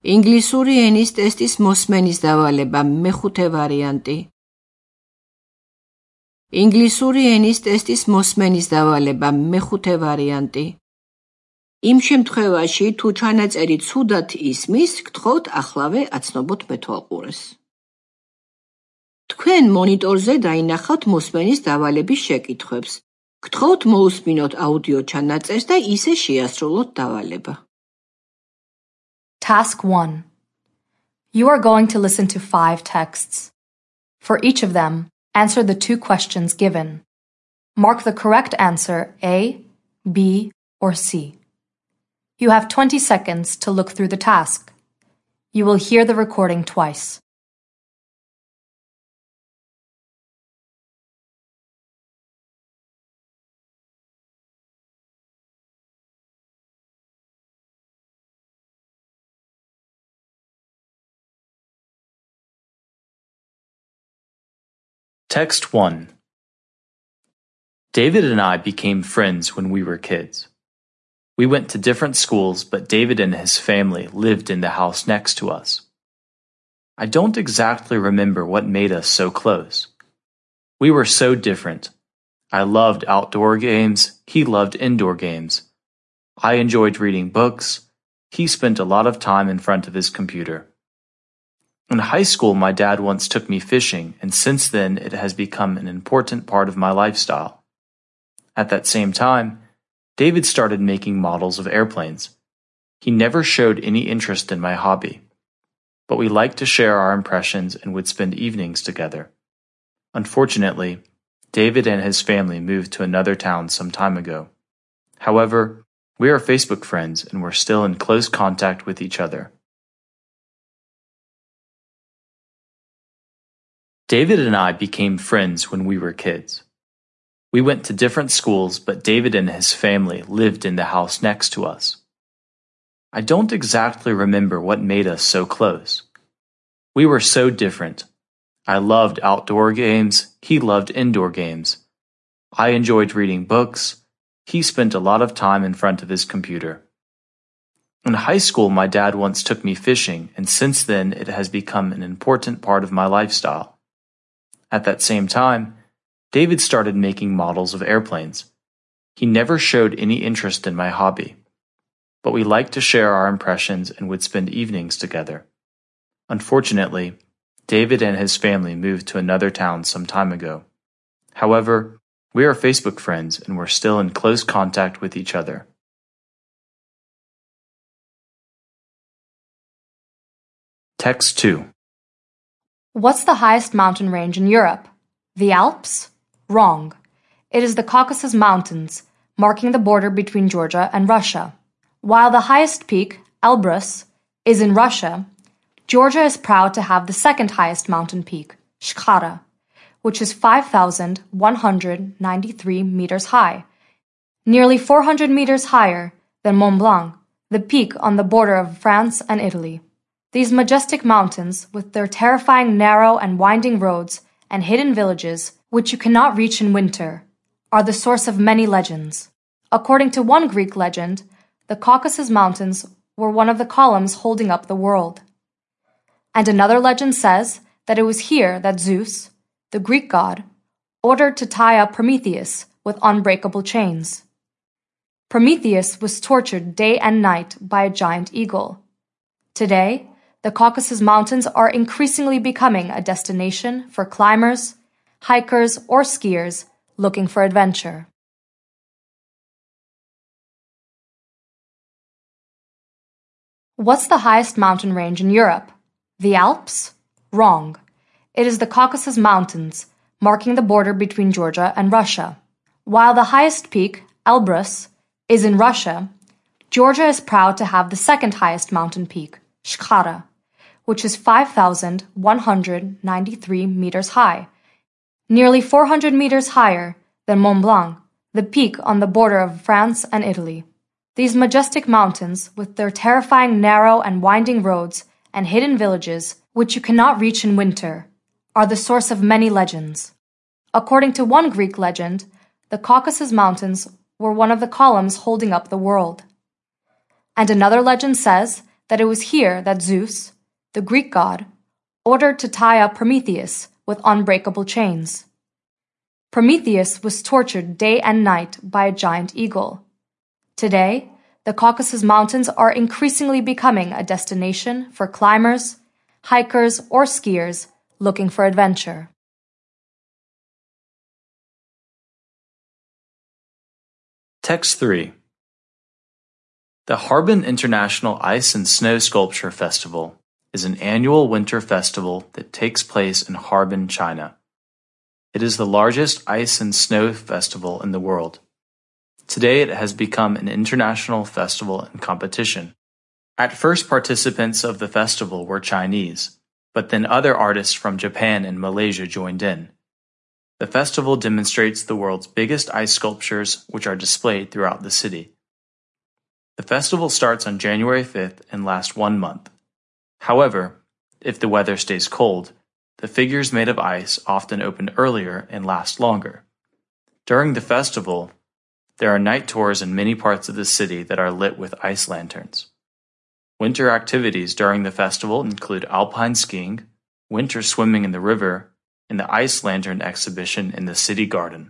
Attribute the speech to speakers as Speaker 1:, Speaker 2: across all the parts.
Speaker 1: ინგლისური ენის ტესტის მოსმენის დავალება მეხუთე ვარიანტი. ინგლისური ენის ტესტის მოსმენის დავალება მეხუთე ვარიანტი. იმ შემთხვევაში, თუ ჩანაწერი ცუდად ისმის, გთხოვთ ახლავე აცნობოთ მეთვალყურეს. თქვენ მონიტორზე დაინახავთ მოსმენის დავალების შეკითხვებს. გთხოვთ მოусმინოთ აუდიო ჩანაწერს და ისე შეასრულოთ დავალება.
Speaker 2: Task 1. You are going to listen to 5 texts. For each of them, answer the 2 questions given. Mark the correct answer A, B, or C. You have 20 seconds to look through the task. You will hear the recording twice.
Speaker 3: Text 1. David and I became friends when we were kids. We went to different schools, but David and his family lived in the house next to us. I don't exactly remember what made us so close. We were so different. I loved outdoor games, he loved indoor games. I enjoyed reading books. He spent a lot of time in front of his computer. In high school, my dad once took me fishing, and since then it has become an important part of my lifestyle. At that same time, David started making models of airplanes. He never showed any interest in my hobby, but we liked to share our impressions and would spend evenings together. Unfortunately, David and his family moved to another town some time ago. However, we are Facebook friends and we're still in close contact with each other. David and I became friends when we were kids. We went to different schools, but David and his family lived in the house next to us. I don't exactly remember what made us so close. We were so different. I loved outdoor games, he loved indoor games. I enjoyed reading books. He spent a lot of time in front of his computer. In high school, my dad once took me fishing, and since then it has become an important part of my lifestyle. At that same time, David started making models of airplanes. He never showed any interest in my hobby, but we liked to share our impressions and would spend evenings together. Unfortunately, David and his family moved to another town some time ago. However, we are Facebook friends and we're still in close contact with each other. Text 2.
Speaker 2: What's the highest mountain range in Europe? The Alps? Wrong. It is the Caucasus Mountains, marking the border between Georgia and Russia. While the highest peak, Elbrus, is in Russia, Georgia is proud to have the second highest mountain peak, Shkhara, which is 5,193 meters high, nearly 400 meters higher than Mont Blanc, the peak on the border of France and Italy. These majestic mountains, with their terrifying narrow and winding roads and hidden villages, which you cannot reach in winter, are the source of many legends. According to one Greek legend, the Caucasus Mountains were one of the columns holding up the world. And another legend says that it was here that Zeus, the Greek god, ordered to tie up Prometheus with unbreakable chains. Prometheus was tortured day and night by a giant eagle. Today, the Caucasus Mountains are increasingly becoming a destination for climbers, hikers, or skiers looking for adventure. What's the highest mountain range in Europe? The Alps? Wrong. It is the Caucasus Mountains, marking the border between Georgia and Russia. While the highest peak, Elbrus, is in Russia, Georgia is proud to have the second highest mountain peak, Shkhara, which is 5,193 meters high, nearly 400 meters higher than Mont Blanc, the peak on the border of France and Italy. These majestic mountains, with their terrifying narrow and winding roads and hidden villages, which you cannot reach in winter, are the source of many legends. According to one Greek legend, the Caucasus Mountains were one of the columns holding up the world. And another legend says that it was here that Zeus, the Greek god, ordered to tie up Prometheus with unbreakable chains. Prometheus was tortured day and night by a giant eagle. Today, the Caucasus Mountains are increasingly becoming a destination for climbers, hikers, or skiers looking for adventure.
Speaker 3: Text 3. The Harbin International Ice and Snow Sculpture Festival is an annual winter festival that takes place in Harbin, China. It is the largest ice and snow festival in the world. Today it has become an international festival and competition. At first, participants of the festival were Chinese, but then other artists from Japan and Malaysia joined in. The festival demonstrates the world's biggest ice sculptures, which are displayed throughout the city. The festival starts on January 5th and lasts 1 month. However, if the weather stays cold, the figures made of ice often open earlier and last longer. During the festival, there are night tours in many parts of the city that are lit with ice lanterns. Winter activities during the festival include alpine skiing, winter swimming in the river, and the ice lantern exhibition in the city garden.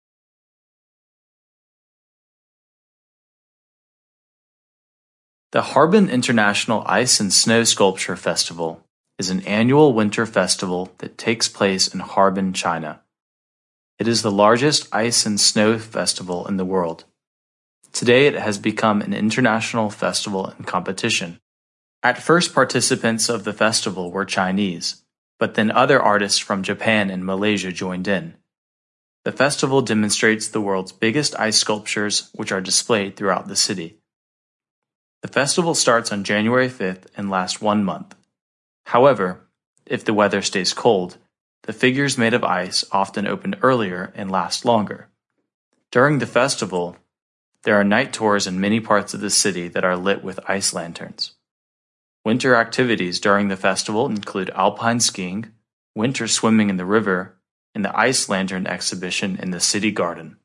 Speaker 3: The Harbin International Ice and Snow Sculpture Festival is an annual winter festival that takes place in Harbin, China. It is the largest ice and snow festival in the world. Today it has become an international festival and competition. At first, participants of the festival were Chinese, but then other artists from Japan and Malaysia joined in. The festival demonstrates the world's biggest ice sculptures, which are displayed throughout the city. The festival starts on January 5th and lasts 1 month. However, if the weather stays cold, the figures made of ice often open earlier and last longer. During the festival, there are night tours in many parts of the city that are lit with ice lanterns. Winter activities during the festival include alpine skiing, winter swimming in the river, and the ice lantern exhibition in the city garden.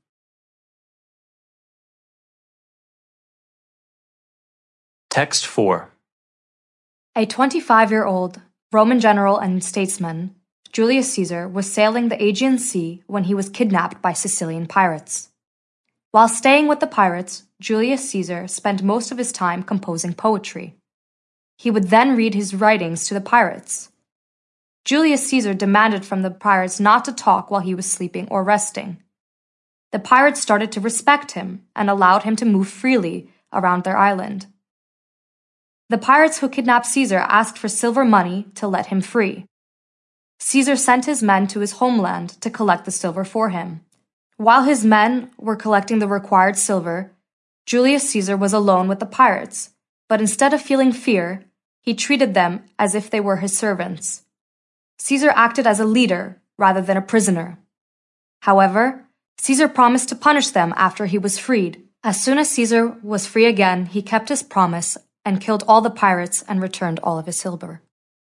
Speaker 3: Text 4.
Speaker 2: A 25-year-old Roman general and statesman, Julius Caesar, was sailing the Aegean Sea when he was kidnapped by Sicilian pirates. While staying with the pirates, Julius Caesar spent most of his time composing poetry. He would then read his writings to the pirates. Julius Caesar demanded from the pirates not to talk while he was sleeping or resting. The pirates started to respect him and allowed him to move freely around their island. The pirates who kidnapped Caesar asked for silver money to let him free. Caesar sent his men to his homeland to collect the silver for him. While his men were collecting the required silver, Julius Caesar was alone with the pirates, but instead of feeling fear, he treated them as if they were his servants. Caesar acted as a leader rather than a prisoner. However, Caesar promised to punish them after he was freed. As soon as Caesar was free again, he kept his promise and killed all the pirates and returned all of his silver.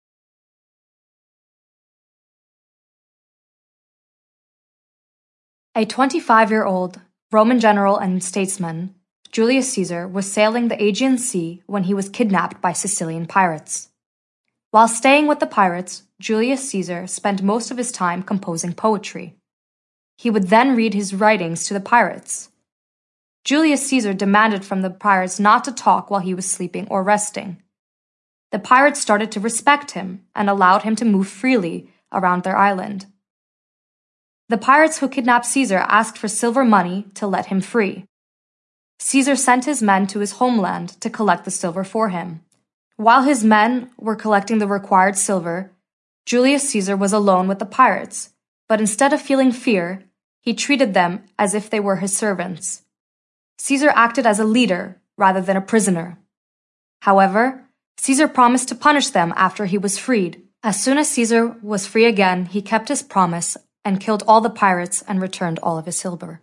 Speaker 2: A 25-year-old Roman general and statesman, Julius Caesar, was sailing the Aegean Sea when he was kidnapped by Sicilian pirates. While staying with the pirates, Julius Caesar spent most of his time composing poetry. He would then read his writings to the pirates. Julius Caesar demanded from the pirates not to talk while he was sleeping or resting. The pirates started to respect him and allowed him to move freely around their island. The pirates who kidnapped Caesar asked for silver money to let him free. Caesar sent his men to his homeland to collect the silver for him. While his men were collecting the required silver, Julius Caesar was alone with the pirates, but instead of feeling fear, he treated them as if they were his servants. Caesar acted as a leader rather than a prisoner. However, Caesar promised to punish them after he was freed. As soon as Caesar was free again, he kept his promise and killed all the pirates and returned all of his silver.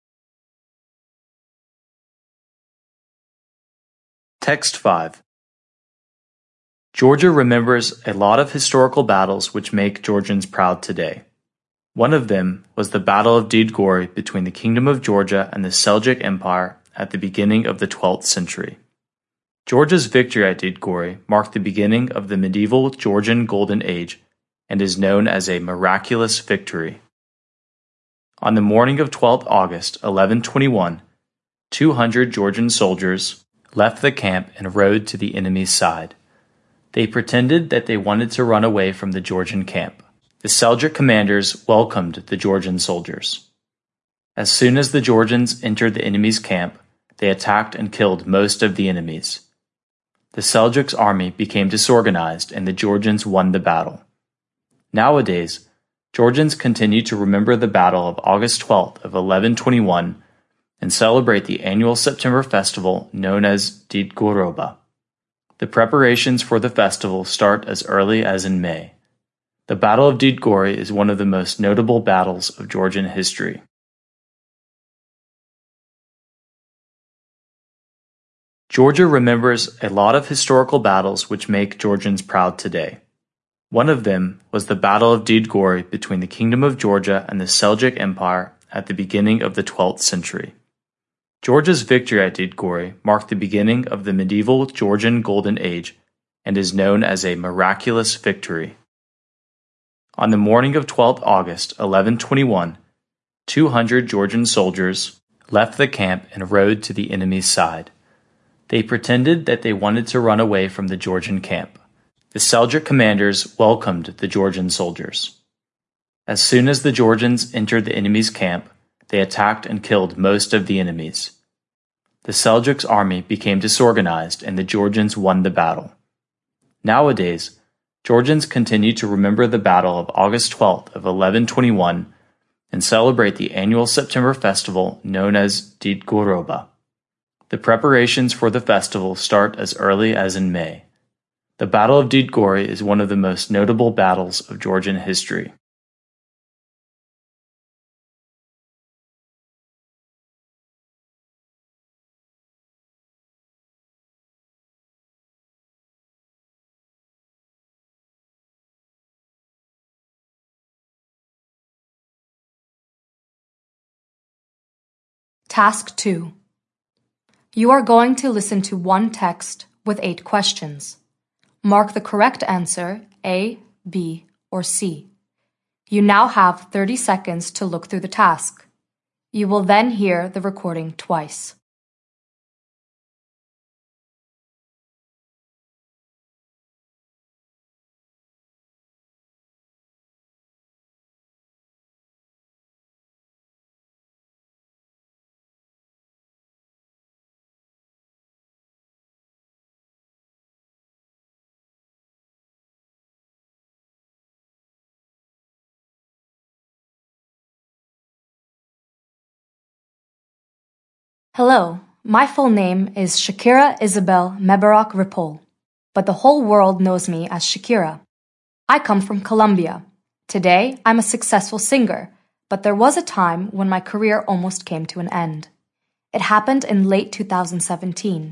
Speaker 3: Text 5. Georgia remembers a lot of historical battles which make Georgians proud today. One of them was the Battle of Didgori between the Kingdom of Georgia and the Seljuk Empire at the beginning of the 12th century. Georgia's victory at Didgori marked the beginning of the medieval Georgian Golden Age and is known as a miraculous victory. On the morning of 12th August 1121, 200 Georgian soldiers left the camp and rode to the enemy's side. They pretended that they wanted to run away from the Georgian camp. The Seljuk commanders welcomed the Georgian soldiers. As soon as the Georgians entered the enemy's camp, they attacked and killed most of the enemies. The Seljuk's army became disorganized and the Georgians won the battle. Nowadays, Georgians continue to remember the battle of August 12th of 1121 and celebrate the annual September festival known as Didgoroba. The preparations for the festival start as early as in May. The Battle of Didgori is one of the most notable battles of Georgian history. Georgia remembers a lot of historical battles which make Georgians proud today. One of them was the Battle of Didgori between the Kingdom of Georgia and the Seljuk Empire at the beginning of the 12th century. Georgia's victory at Didgori marked the beginning of the medieval Georgian Golden Age and is known as a miraculous victory. On the morning of 12th August 1121, 200 Georgian soldiers left the camp and rode to the enemy's side. They pretended that they wanted to run away from the Georgian camp. The Seljuk commanders welcomed the Georgian soldiers. As soon as the Georgians entered the enemy's camp, they attacked and killed most of the enemies. The Seljuk's army became disorganized and the Georgians won the battle. Nowadays, Georgians continue to remember the battle of August 12th of 1121 and celebrate the annual September festival known as Didgoroba. The preparations for the festival start as early as in May. The Battle of Didgori is one of the most notable battles of Georgian history.
Speaker 2: Task 2. You are going to listen to one text with 8 questions. Mark the correct answer A, B, or C. You now have 30 seconds to look through the task. You will then hear the recording twice. Hello, my full name is Shakira Isabel Mebarak Ripoll, but the whole world knows me as Shakira. I come from Colombia. Today, I'm a successful singer, but there was a time when my career almost came to an end. It happened in late 2017.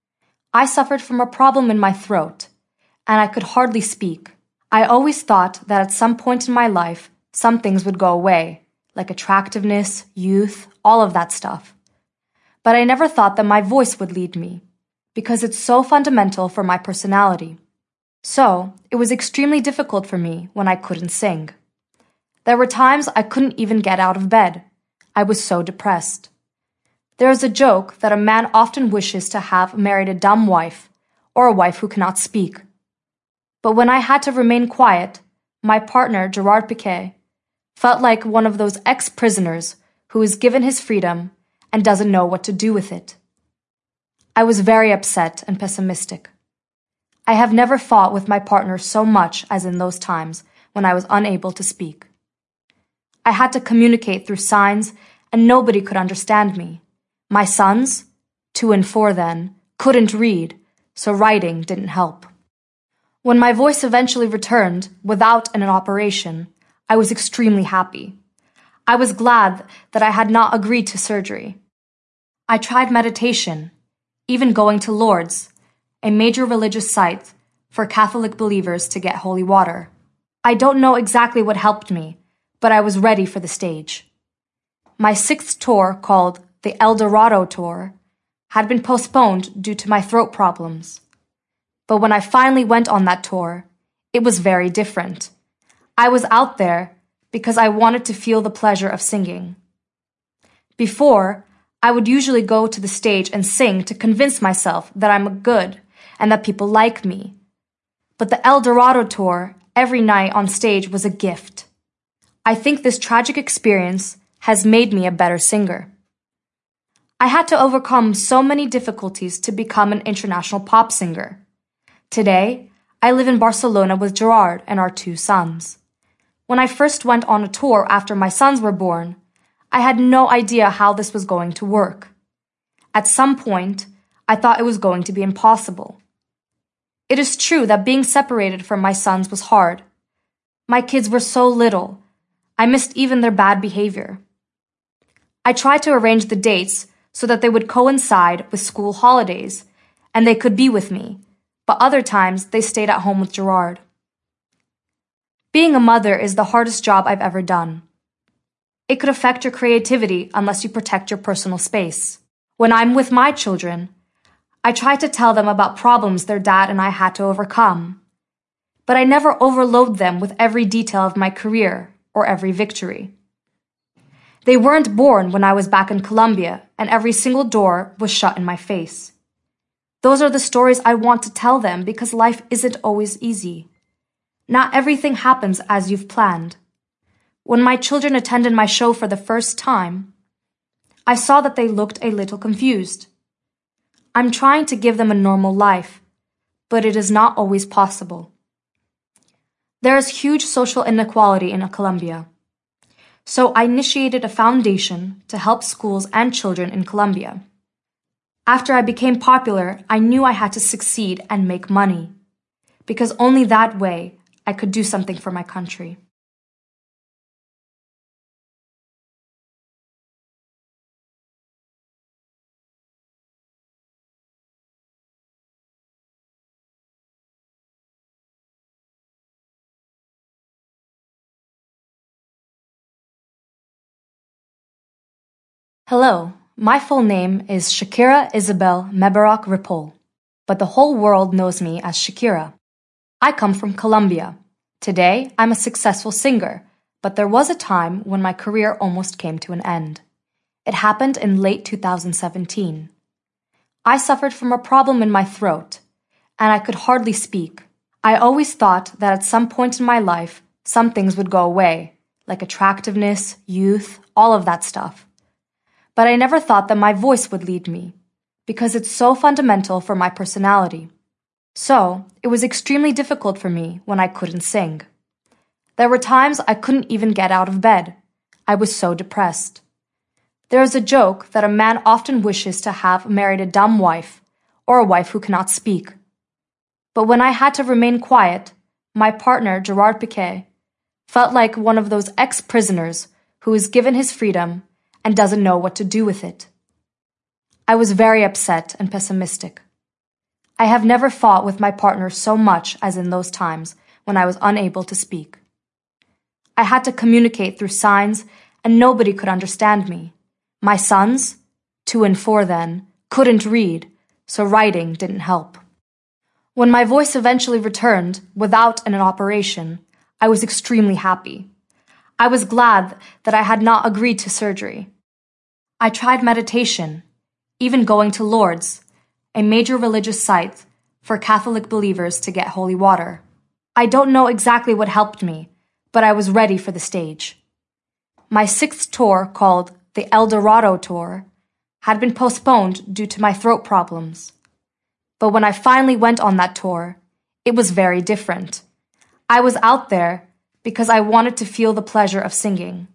Speaker 2: I suffered from a problem in my throat, and I could hardly speak. I always thought that at some point in my life, some things would go away, like attractiveness, youth, all of that stuff. But I never thought that my voice would lead me, because it's so fundamental for my personality. So, it was extremely difficult for me when I couldn't sing. There were times I couldn't even get out of bed. I was so depressed. There is a joke that a man often wishes to have married a dumb wife, or a wife who cannot speak. But when I had to remain quiet, my partner, Gerard Piqué, felt like one of those ex-prisoners who is given his freedom and doesn't know what to do with it. I was very upset and pessimistic. I have never fought with my partner so much as in those times when I was unable to speak. I had to communicate through signs and nobody could understand me. My sons, 2 and 4 then, couldn't read, so writing didn't help. When my voice eventually returned without an operation, I was extremely happy. I was glad that I had not agreed to surgery. I tried meditation, even going to Lourdes, a major religious site for Catholic believers to get holy water. I don't know exactly what helped me, but I was ready for the stage. My 6th tour, called the El Dorado Tour, had been postponed due to my throat problems. But when I finally went on that tour, it was very different. I was out there because I wanted to feel the pleasure of singing. Before, I would usually go to the stage and sing to convince myself that I'm good and that people like me. But the El Dorado tour, every night on stage, was a gift. I think this tragic experience has made me a better singer. I had to overcome so many difficulties to become an international pop singer. Today, I live in Barcelona with Gerard and our 2 sons. When I first went on a tour after my sons were born, I had no idea how this was going to work. At some point, I thought it was going to be impossible. It is true that being separated from my sons was hard. My kids were so little. I missed even their bad behavior. I tried to arrange the dates so that they would coincide with school holidays and they could be with me, but other times they stayed at home with Gerard. Being a mother is the hardest job I've ever done. It could affect your creativity unless you protect your personal space. When I'm with my children, I try to tell them about problems their dad and I had to overcome. But I never overload them with every detail of my career or every victory. They weren't born when I was back in Colombia and every single door was shut in my face. Those are the stories I want to tell them because life isn't always easy. Not everything happens as you've planned. When my children attended my show for the first time, I saw that they looked a little confused. I'm trying to give them a normal life, but it is not always possible. There is huge social inequality in Colombia. So I initiated a foundation to help schools and children in Colombia. After I became popular, I knew I had to succeed and make money, because only that way I could do something for my country. Hello, my full name is Shakira Isabel Mebarak Ripoll, but the whole world knows me as Shakira. I come from Colombia. Today, I'm a successful singer, but there was a time when my career almost came to an end. It happened in late 2017. I suffered from a problem in my throat, and I could hardly speak. I always thought that at some point in my life, some things would go away, like attractiveness, youth, all of that stuff. But I never thought that my voice would lead me, because it's so fundamental for my personality. So, it was extremely difficult for me when I couldn't sing. There were times I couldn't even get out of bed. I was so depressed. There is a joke that a man often wishes to have married a dumb wife, or a wife who cannot speak. But when I had to remain quiet, my partner, Gerard Piqué, felt like one of those ex-prisoners who is given his freedom and doesn't know what to do with it. I was very upset and pessimistic. I have never fought with my partner so much as in those times when I was unable to speak. I had to communicate through signs and nobody could understand me. My sons, 2 and 4 then, couldn't read, so writing didn't help. When my voice eventually returned without an operation, I was extremely happy. I was glad that I had not agreed to surgery. I tried meditation, even going to Lourdes, a major religious site for Catholic believers to get holy water. I don't know exactly what helped me, but I was ready for the stage. My 6th tour, called the El Dorado Tour, had been postponed due to my throat problems. But when I finally went on that tour, it was very different. I was out there because I wanted to feel the pleasure of singing.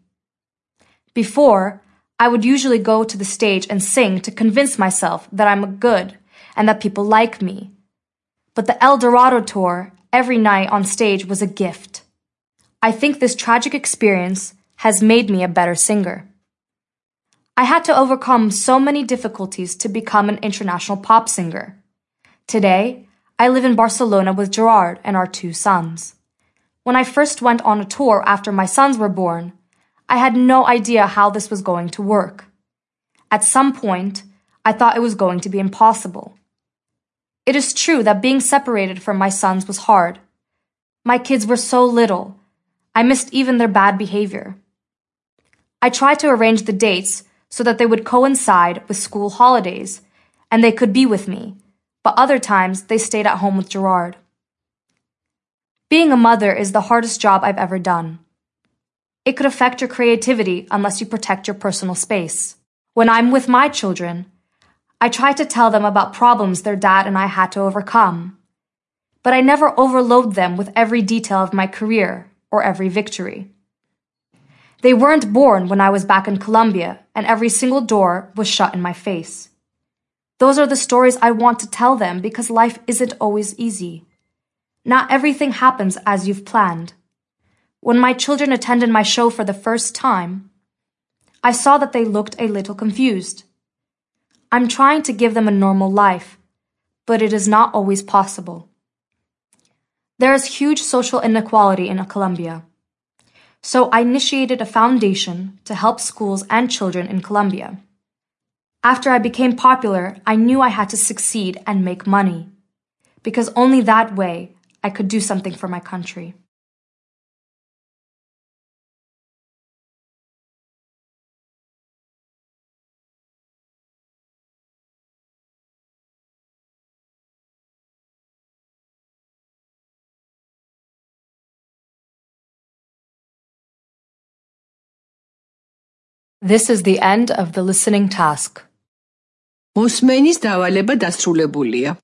Speaker 2: Before, I would usually go to the stage and sing to convince myself that I'm good and that people like me. But the El Dorado tour, every night on stage, was a gift. I think this tragic experience has made me a better singer. I had to overcome so many difficulties to become an international pop singer. Today, I live in Barcelona with Gerard and our 2 sons. When I first went on a tour after my sons were born, I had no idea how this was going to work. At some point, I thought it was going to be impossible. It is true that being separated from my sons was hard. My kids were so little. I missed even their bad behavior. I tried to arrange the dates so that they would coincide with school holidays and they could be with me, but other times they stayed at home with Gerard. Being a mother is the hardest job I've ever done. It could affect your creativity unless you protect your personal space. When I'm with my children, I try to tell them about problems their dad and I had to overcome, but I never overload them with every detail of my career or every victory. They weren't born when I was back in Colombia and every single door was shut in my face. Those are the stories I want to tell them because life isn't always easy. Not everything happens as you've planned. When my children attended my show for the first time, I saw that they looked a little confused. I'm trying to give them a normal life, but it is not always possible. There is huge social inequality in Colombia. So I initiated a foundation to help schools and children in Colombia. After I became popular, I knew I had to succeed and make money, because only that way I could do something for my country. This is the end of the listening task.
Speaker 1: მოსმენის დავალება დასრულებულია.